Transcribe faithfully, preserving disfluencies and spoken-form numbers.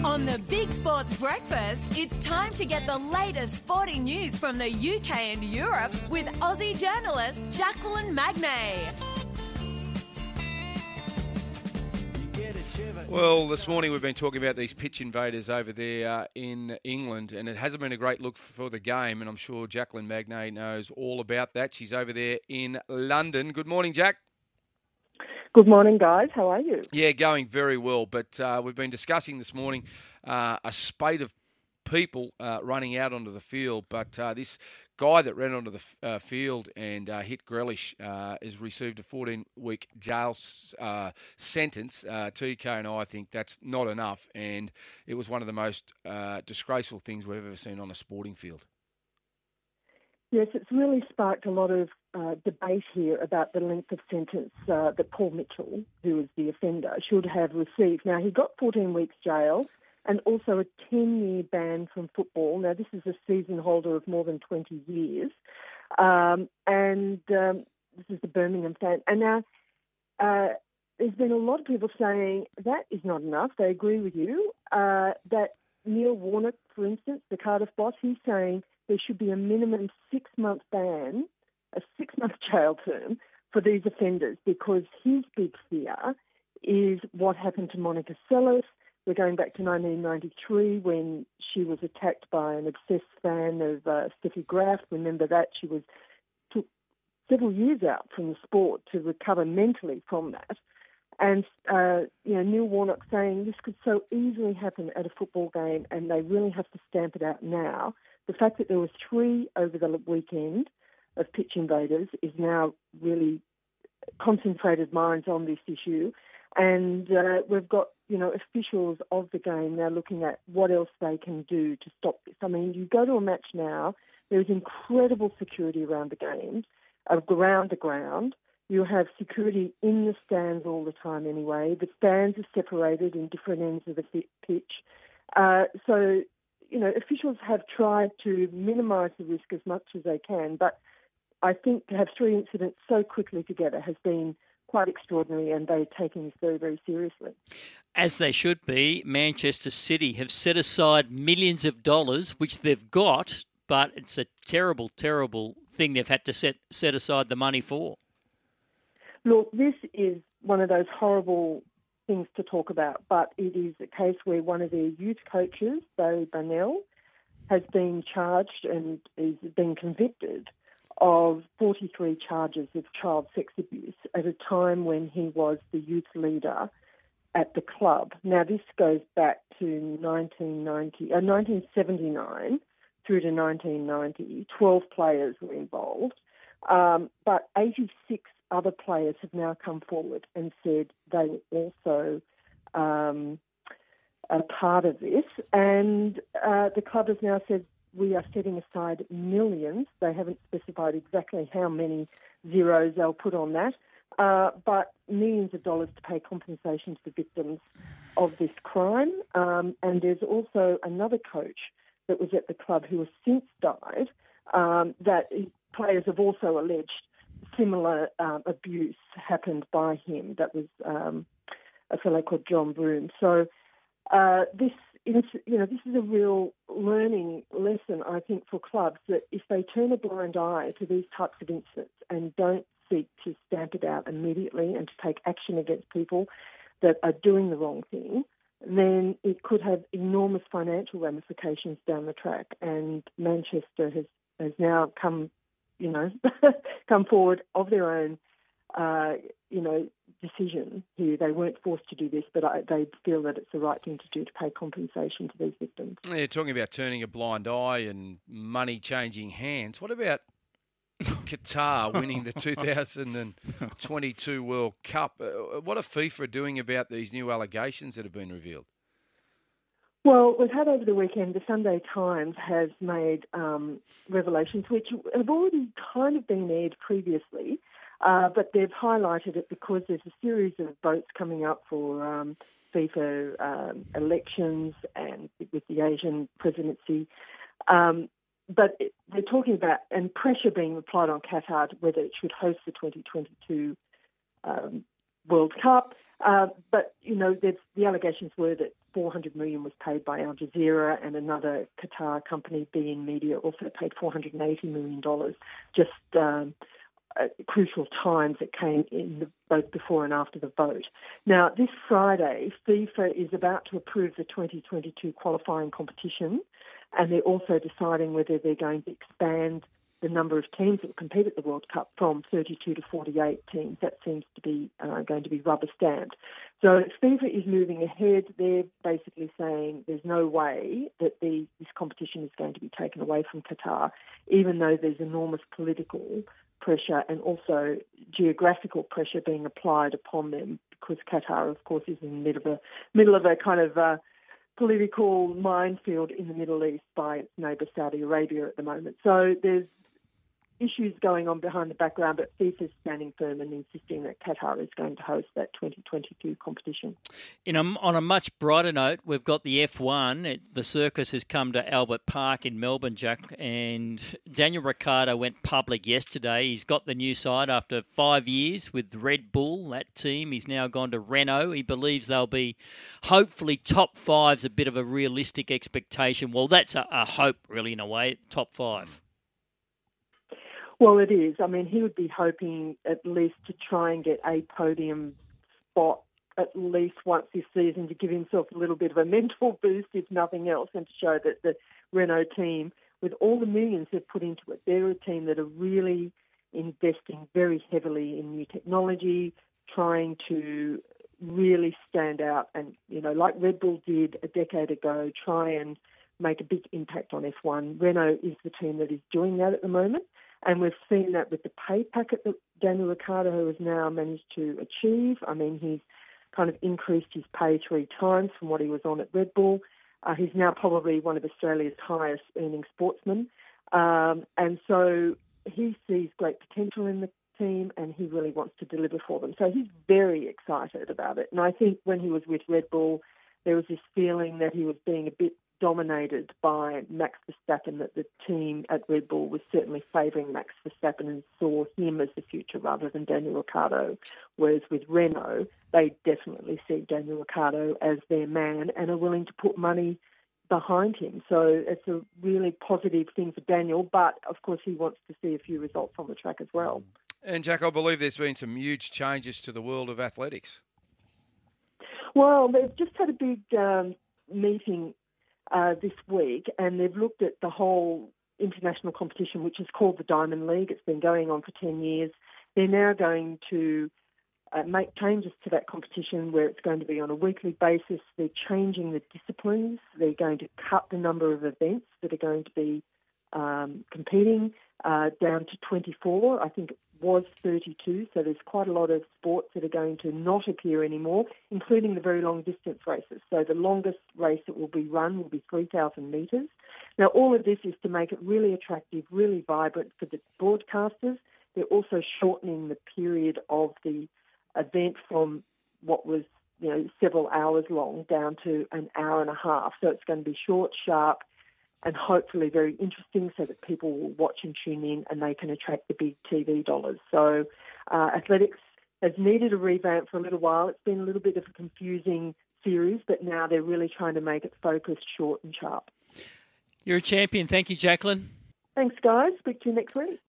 On the Big Sports Breakfast, it's time to get the latest sporting news from the U K and Europe with Aussie journalist Jacqueline Magnay. Well, this morning we've been talking about these pitch invaders over there uh, in England, and it hasn't been a great look for the game, and I'm sure Jacqueline Magnay knows all about that. She's over there in London. Good morning, Jack. Good morning, guys. How are you? Yeah, going very well, but uh, we've been discussing this morning uh, a spate of people uh, running out onto the field, but uh, this guy that ran onto the uh, field and uh, hit Grealish uh, has received a fourteen-week jail uh, sentence. Uh, T K and I think that's not enough, and it was one of the most uh, disgraceful things we've ever seen on a sporting field. Yes, it's really sparked a lot of uh, debate here about the length of sentence uh, that Paul Mitchell, who was the offender, should have received. Now, he got fourteen weeks jail and also a ten-year ban from football. Now, this is a season holder of more than twenty years. Um, and um, this is the Birmingham fan. And now, uh, there's been a lot of people saying that is not enough. They agree with you. Uh, that Neil Warnock, for instance, the Cardiff boss, he's saying there should be a minimum six-month ban, a six-month jail term for these offenders, because his big fear is what happened to Monica Seles. We're going back to nineteen ninety-three when she was attacked by an obsessed fan of uh, Steffi Graf. Remember that? She was took several years out from the sport to recover mentally from that. And, uh, you know, Neil Warnock saying this could so easily happen at a football game and they really have to stamp it out now. The fact that there were three over the weekend of pitch invaders is now really concentrated minds on this issue. And uh, we've got, you know, officials of the game now looking at what else they can do to stop this. I mean, you go to a match now, there is incredible security around the games, around the ground. You have security in the stands all the time anyway. The stands are separated in different ends of the pitch. Uh, so, you know, officials have tried to minimise the risk as much as they can, but I think to have three incidents so quickly together has been quite extraordinary, and they're taking this very, very seriously. As they should be. Manchester City have set aside millions of dollars, which they've got, but it's a terrible, terrible thing they've had to set, set aside the money for. Look, this is one of those horrible things to talk about, but it is a case where one of their youth coaches, Barry Burnell, has been charged and is being convicted of forty-three charges of child sex abuse at a time when he was the youth leader at the club. Now, this goes back to nineteen ninety, uh, nineteen seventy-nine through to nineteen ninety. twelve players were involved, um, but eighty-six other players have now come forward and said they were also um, a part of this. And uh, the club has now said, we are setting aside millions. They haven't specified exactly how many zeros they'll put on that, uh, but millions of dollars to pay compensation to the victims of this crime. Um, and there's also another coach that was at the club who has since died um, that players have also alleged similar um, abuse happened by him. That was um, a fellow called John Broome. So uh, this is, you know, this is a real learning lesson, I think, for clubs, that if they turn a blind eye to these types of incidents and don't seek to stamp it out immediately and to take action against people that are doing the wrong thing, then it could have enormous financial ramifications down the track. And Manchester has, has now come, you know, come forward of their own, uh, you know, decision here. They weren't forced to do this, but I, they feel that it's the right thing to do to pay compensation to these victims. Yeah, talking about turning a blind eye and money changing hands. What about Qatar winning the two thousand twenty-two World Cup? Uh, what are FIFA doing about these new allegations that have been revealed? Well, we've had over the weekend, the Sunday Times has made um, revelations which have already kind of been aired previously, uh, but they've highlighted it because there's a series of votes coming up for um, FIFA um, elections and with the Asian presidency. Um, but it, they're talking about, and pressure being applied on Qatar whether it should host the twenty twenty-two um, World Cup. Uh, but, you know, the allegations were that four hundred million dollars was paid by Al Jazeera, and another Qatar company, B N Media, also paid four hundred eighty million dollars. Just um, at crucial times that came in the, both before and after the vote. Now, this Friday, FIFA is about to approve the twenty twenty-two qualifying competition, and they're also deciding whether they're going to expand the number of teams that will compete at the World Cup from thirty-two to forty-eight teams. That seems to be uh, going to be rubber stamped. So FIFA is moving ahead. They're basically saying there's no way that the, this competition is going to be taken away from Qatar, even though there's enormous political pressure and also geographical pressure being applied upon them, because Qatar, of course, is in the middle of a, middle of a kind of uh, political minefield in the Middle East by its neighbour Saudi Arabia at the moment. So there's issues going on behind the background, but FIFA's standing firm and insisting that Qatar is going to host that twenty twenty-two competition. In a, on a much brighter note, we've got the F one. It, the circus has come to Albert Park in Melbourne, Jack, and Daniel Ricciardo went public yesterday. He's got the new side after five years with Red Bull, that team. He's now gone to Renault. He believes they'll be hopefully top five's a bit of a realistic expectation. Well, that's a, a hope, really, in a way, top five. Well, it is. I mean, he would be hoping at least to try and get a podium spot at least once this season to give himself a little bit of a mental boost, if nothing else, and to show that the Renault team, with all the millions they've put into it, they're a team that are really investing very heavily in new technology, trying to really stand out and, you know, like Red Bull did a decade ago, try and make a big impact on F one. Renault is the team that is doing that at the moment. And we've seen that with the pay packet that Daniel Ricciardo has now managed to achieve. I mean, he's kind of increased his pay three times from what he was on at Red Bull. Uh, he's now probably one of Australia's highest earning sportsmen. Um, and so he sees great potential in the team and he really wants to deliver for them. So he's very excited about it. And I think when he was with Red Bull, there was this feeling that he was being a bit dominated by Max Verstappen, that the team at Red Bull was certainly favouring Max Verstappen and saw him as the future rather than Daniel Ricciardo. Whereas with Renault, they definitely see Daniel Ricciardo as their man and are willing to put money behind him. So it's a really positive thing for Daniel, but of course he wants to see a few results on the track as well. And Jack, I believe there's been some huge changes to the world of athletics. Well, they've just had a big um, meeting Uh, this week, and they've looked at the whole international competition, which is called the Diamond League. It's been going on for ten years. They're now going to uh, make changes to that competition where it's going to be on a weekly basis. They're changing the disciplines. They're going to cut the number of events that are going to be um, competing uh, down to twenty-four. I think it was thirty-two, so there's quite a lot of sports that are going to not appear anymore, including the very long distance races. So the longest race that will be run will be three thousand metres. Now, all of this is to make it really attractive, really vibrant for the broadcasters. They're also shortening the period of the event from what was, you know, several hours long down to an hour and a half. So it's going to be short, sharp, and hopefully very interesting so that people will watch and tune in and they can attract the big T V dollars. So uh, athletics has needed a revamp for a little while. It's been a little bit of a confusing series, but now they're really trying to make it focused, short and sharp. You're a champion. Thank you, Jacqueline. Thanks, guys. Speak to you next week.